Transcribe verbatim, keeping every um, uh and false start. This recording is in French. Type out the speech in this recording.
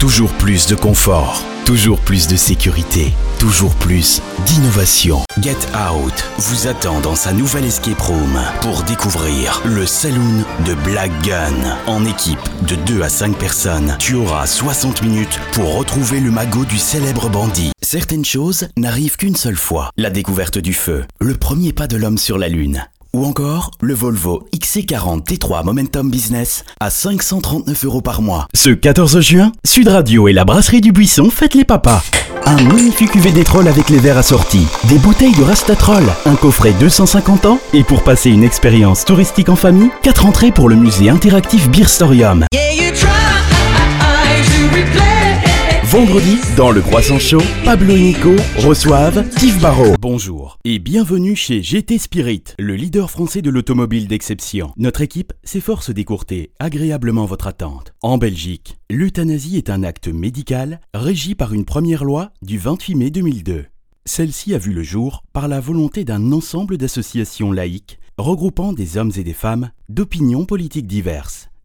Toujours plus de confort, toujours plus de sécurité, toujours plus d'innovation. Get Out vous attend dans sa nouvelle escape room pour découvrir le saloon de Black Gun. En équipe de deux à cinq personnes, tu auras soixante minutes pour retrouver le magot du célèbre bandit. Certaines choses n'arrivent qu'une seule fois. La découverte du feu, le premier pas de l'homme sur la Lune. Ou encore, le Volvo X C quarante T trois Momentum Business à cinq cent trente-neuf euros par mois. Ce quatorze juin, Sud Radio et la brasserie du Buisson fêtent les papas. Un magnifique U V Détrol avec les verres assortis, des bouteilles de Rastatrol, un coffret deux cent cinquante ans et pour passer une expérience touristique en famille, quatre entrées pour le musée interactif Beerstorium. Vendredi, dans le Croissant Show, Pablo et Nico reçoivent Steve Barrault. Bonjour et bienvenue chez G T Spirit, le leader français de l'automobile d'exception. Notre équipe s'efforce d'écourter agréablement votre attente. En Belgique, l'euthanasie est un acte médical régi par une première loi du vingt-huit mai deux mille deux. Celle-ci a vu le jour par la volonté d'un ensemble d'associations laïques regroupant des hommes et des femmes d'opinions politiques diverses.